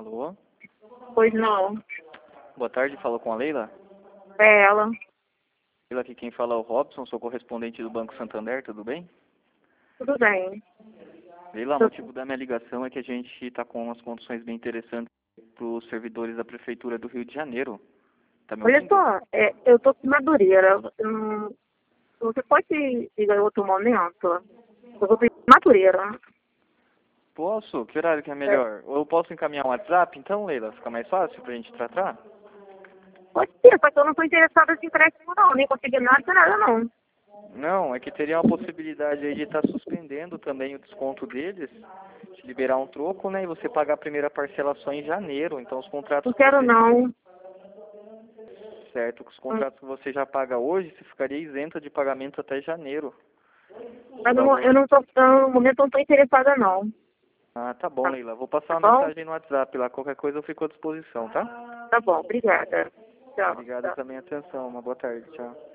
Alô? Pois não. Boa tarde, falo com a Leila. É ela. Leila, aqui quem fala é o Robson, sou correspondente do Banco Santander, tudo bem? Tudo bem. Leila, o motivo da minha ligação é que a gente está com umas condições bem interessantes para os servidores da Prefeitura do Rio de Janeiro. Tá me Olha ouvindo? só, eu tô com Madureira. Você pode ligar em outro momento? Eu vou pedir Madureira. Posso? Que horário que é melhor? Ou eu posso encaminhar um WhatsApp, então, Leila? Fica mais fácil pra gente tratar? Pode ser, só que eu não tô interessada em empréstimo não. Nem consegui nada não. Não, é que teria uma possibilidade aí de estar suspendendo também o desconto deles, de liberar um troco, né? E você pagar a primeira parcela só em janeiro. Então os contratos Não que quero você... não. Certo, os contratos que você já paga hoje, você ficaria isenta de pagamento até janeiro. Mas eu não tô, no momento eu não tô interessada não. Ah, tá bom, Leila. Vou passar Tá uma bom? mensagem no WhatsApp lá. Qualquer coisa eu fico à disposição, tá? Tá bom, obrigada. Tchau, Obrigado tchau. também, atenção. Uma boa tarde. Tchau.